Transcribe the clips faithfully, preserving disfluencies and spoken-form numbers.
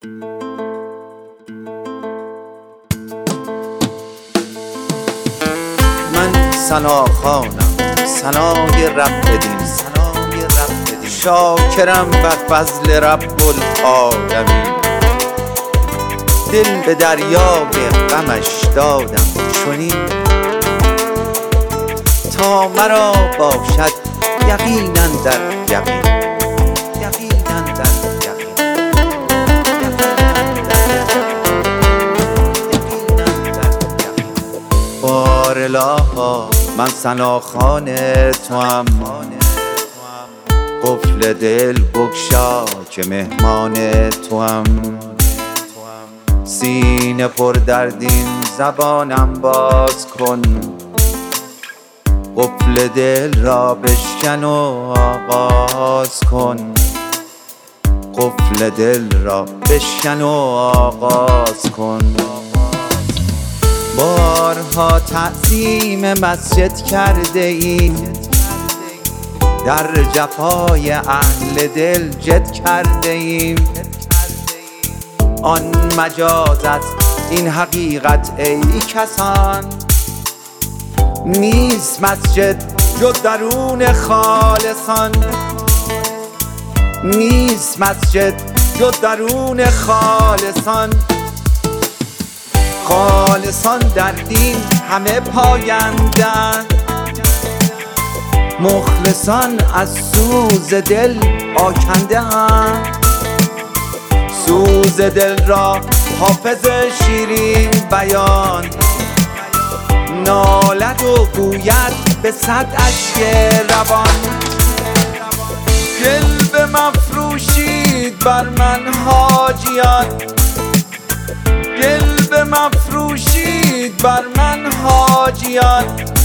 من ثناخوانم، ثنای رب بدین، ثنای رب بدین. شاکرم بر فضل رب العالمین. دل به دریای غمش دادم چنین تا مرا باشد یقین اندر یقین، یقین اندر یقین، یقین اندر یقین. بارالها من ثناخوان توام، قفل دل بگشا که مهمان توام. سینه پر دردین زبانم باز کن، قفل دل را بشکن و آغاز کن. قفل دل را بشکن و آغاز کن. بارها تعظیم مسجد کرده ایم، در جفای اهل دل جد کرده ایم. آن مجازت این حقیقت ای کسان، نیست مسجد جز درون خالصان. نیست مسجد جز درون خالصان. خالصان در دین همه پایندند، مخلصان از سوز دل آکنده اند. سوز دل را حافظ شیرین بیان، نالد و گوید به صد اشک روان. گل مفروشید بر من حاجیان، گل مفروشید بر من حاجیان.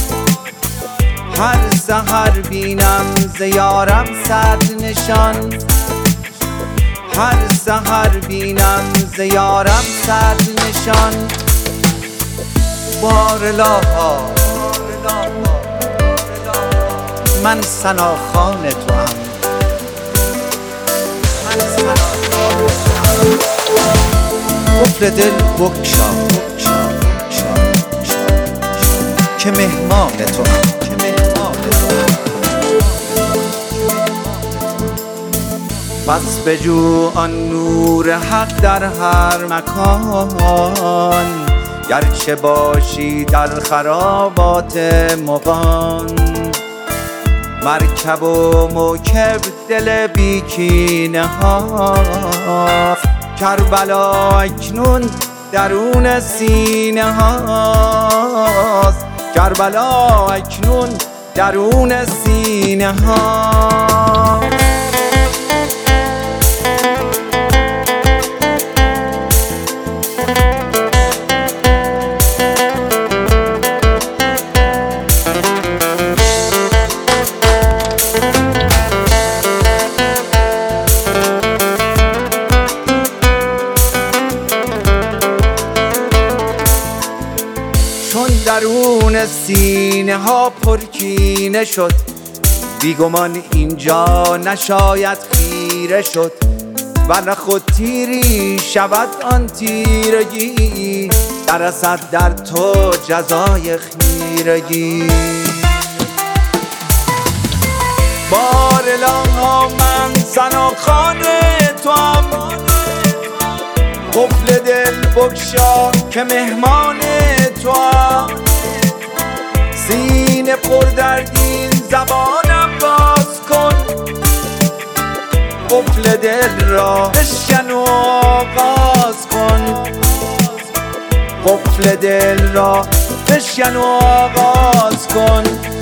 هر سحر بینم ز یارم صد نشان، هر سحر بینم ز یارم صد نشان. بارالها من ثناخوان توام، من ثناخوان توام. قفل دل بگشا که مهمان توام، که مهمان توام. پس بجو آن نور حق در هر مکان، گرچه باشی در خرابات مغان. مرکب و موکب دل بیکینه هاست، کربلا اکنون درون سینه هاست. کربلا اکنون درون سینه هاست. چون درون سینه ها پرکینه شد، بیگمان اینجا نشاید خیره شد. ورنه خود تیری شود آن تیرگی، دررسد در تو جزای خیرگی. بارالها من ثناخوان توام، قفل دل بگشا که مهمان توام. سینه پر دردین زبانم باز کن، قفل دل را بشکن و آغاز کن. قفل دل را بشکن و آغاز کن.